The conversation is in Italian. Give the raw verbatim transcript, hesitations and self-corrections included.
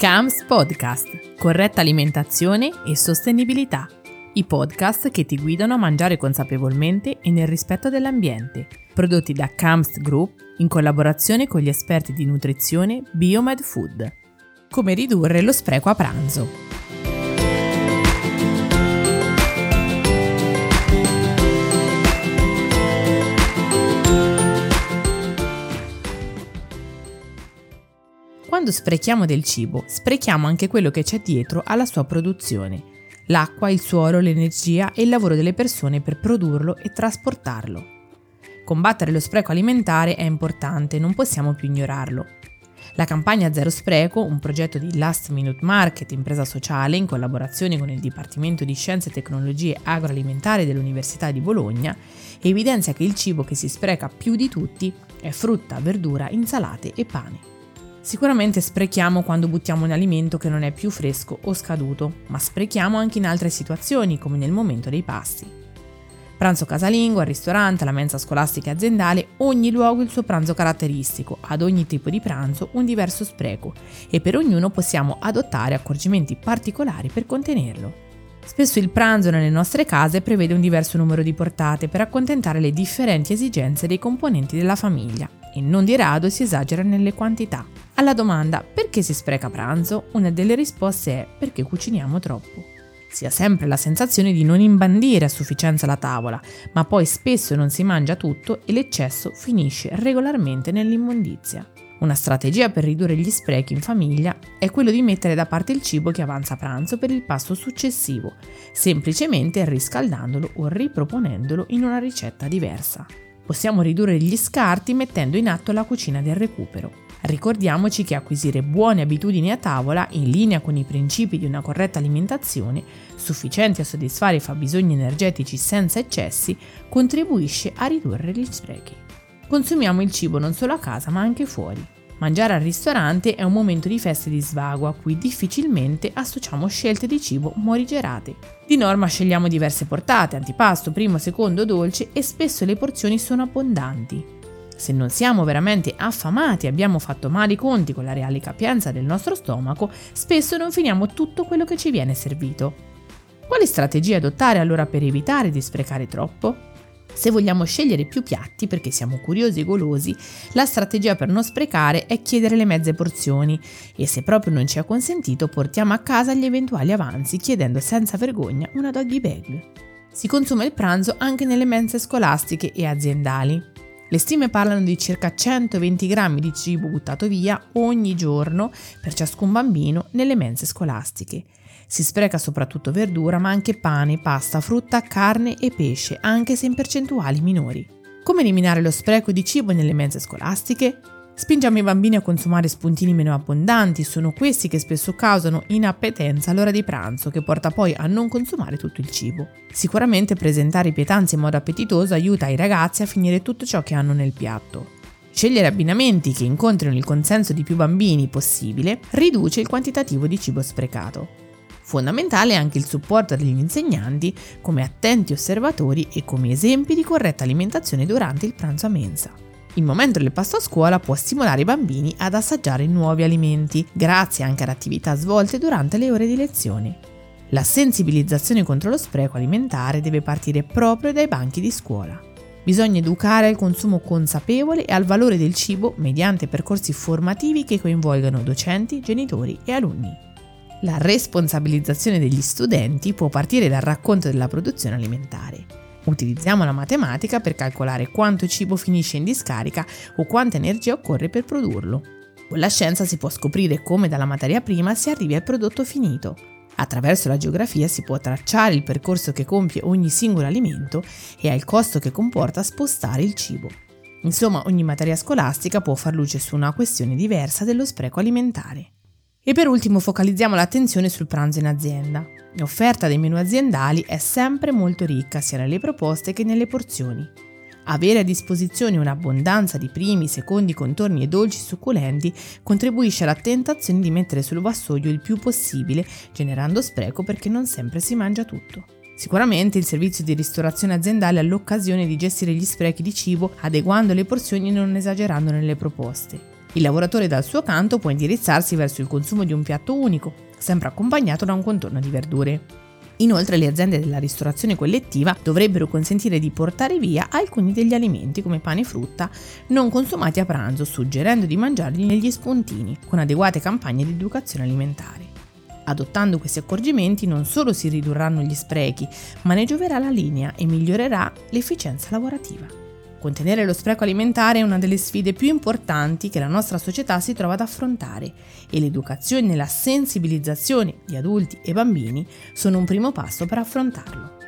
C A M S Podcast, corretta alimentazione e sostenibilità. I podcast che ti guidano a mangiare consapevolmente e nel rispetto dell'ambiente. Prodotti da C A M S Group in collaborazione con gli esperti di nutrizione Biomed Food. Come ridurre lo spreco a pranzo. Quando sprechiamo del cibo, sprechiamo anche quello che c'è dietro alla sua produzione. L'acqua, il suolo, l'energia e il lavoro delle persone per produrlo e trasportarlo. Combattere lo spreco alimentare è importante, non possiamo più ignorarlo. La campagna Zero Spreco, un progetto di Last Minute Market, impresa sociale, in collaborazione con il Dipartimento di Scienze e Tecnologie Agroalimentari dell'Università di Bologna, evidenzia che il cibo che si spreca più di tutti è frutta, verdura, insalate e pane. Sicuramente sprechiamo quando buttiamo un alimento che non è più fresco o scaduto, ma sprechiamo anche in altre situazioni, come nel momento dei pasti. Pranzo casalingo, al ristorante, alla mensa scolastica e aziendale, ogni luogo il suo pranzo caratteristico, ad ogni tipo di pranzo un diverso spreco e per ognuno possiamo adottare accorgimenti particolari per contenerlo. Spesso il pranzo nelle nostre case prevede un diverso numero di portate per accontentare le differenti esigenze dei componenti della famiglia e non di rado si esagera nelle quantità. Alla domanda perché si spreca pranzo, una delle risposte è perché cuciniamo troppo. Si ha sempre la sensazione di non imbandire a sufficienza la tavola, ma poi spesso non si mangia tutto e l'eccesso finisce regolarmente nell'immondizia. Una strategia per ridurre gli sprechi in famiglia è quello di mettere da parte il cibo che avanza a pranzo per il pasto successivo, semplicemente riscaldandolo o riproponendolo in una ricetta diversa. Possiamo ridurre gli scarti mettendo in atto la cucina del recupero. Ricordiamoci che acquisire buone abitudini a tavola, in linea con i principi di una corretta alimentazione, sufficienti a soddisfare i fabbisogni energetici senza eccessi, contribuisce a ridurre gli sprechi. Consumiamo il cibo non solo a casa ma anche fuori. Mangiare al ristorante è un momento di festa e di svago a cui difficilmente associamo scelte di cibo morigerate. Di norma scegliamo diverse portate, antipasto, primo, secondo, dolce e spesso le porzioni sono abbondanti. Se non siamo veramente affamati e abbiamo fatto male i conti con la reale capienza del nostro stomaco, spesso non finiamo tutto quello che ci viene servito. Quali strategie adottare allora per evitare di sprecare troppo? Se vogliamo scegliere più piatti perché siamo curiosi e golosi, la strategia per non sprecare è chiedere le mezze porzioni e se proprio non ci è consentito portiamo a casa gli eventuali avanzi chiedendo senza vergogna una doggy bag. Si consuma il pranzo anche nelle mense scolastiche e aziendali. Le stime parlano di circa centoventi grammi di cibo buttato via ogni giorno per ciascun bambino nelle mense scolastiche. Si spreca soprattutto verdura, ma anche pane, pasta, frutta, carne e pesce, anche se in percentuali minori. Come eliminare lo spreco di cibo nelle mense scolastiche? Spingiamo i bambini a consumare spuntini meno abbondanti, sono questi che spesso causano inappetenza all'ora di pranzo, che porta poi a non consumare tutto il cibo. Sicuramente presentare i pietanze in modo appetitoso aiuta i ragazzi a finire tutto ciò che hanno nel piatto. Scegliere abbinamenti che incontrino il consenso di più bambini possibile riduce il quantitativo di cibo sprecato. Fondamentale è anche il supporto degli insegnanti come attenti osservatori e come esempi di corretta alimentazione durante il pranzo a mensa. Il momento del pasto a scuola può stimolare i bambini ad assaggiare nuovi alimenti, grazie anche ad attività svolte durante le ore di lezione. La sensibilizzazione contro lo spreco alimentare deve partire proprio dai banchi di scuola. Bisogna educare al consumo consapevole e al valore del cibo mediante percorsi formativi che coinvolgano docenti, genitori e alunni. La responsabilizzazione degli studenti può partire dal racconto della produzione alimentare. Utilizziamo la matematica per calcolare quanto cibo finisce in discarica o quanta energia occorre per produrlo. Con la scienza si può scoprire come dalla materia prima si arrivi al prodotto finito. Attraverso la geografia si può tracciare il percorso che compie ogni singolo alimento e al costo che comporta spostare il cibo. Insomma, ogni materia scolastica può far luce su una questione diversa dello spreco alimentare. E per ultimo focalizziamo l'attenzione sul pranzo in azienda. L'offerta dei menù aziendali è sempre molto ricca sia nelle proposte che nelle porzioni. Avere a disposizione un'abbondanza di primi, secondi contorni e dolci succulenti contribuisce alla tentazione di mettere sul vassoio il più possibile, generando spreco perché non sempre si mangia tutto. Sicuramente il servizio di ristorazione aziendale ha l'occasione di gestire gli sprechi di cibo adeguando le porzioni e non esagerando nelle proposte. Il lavoratore dal suo canto può indirizzarsi verso il consumo di un piatto unico, sempre accompagnato da un contorno di verdure. Inoltre le aziende della ristorazione collettiva dovrebbero consentire di portare via alcuni degli alimenti come pane e frutta non consumati a pranzo, suggerendo di mangiarli negli spuntini, con adeguate campagne di educazione alimentare. Adottando questi accorgimenti non solo si ridurranno gli sprechi, ma ne gioverà la linea e migliorerà l'efficienza lavorativa. Contenere lo spreco alimentare è una delle sfide più importanti che la nostra società si trova ad affrontare e l'educazione e la sensibilizzazione di adulti e bambini sono un primo passo per affrontarlo.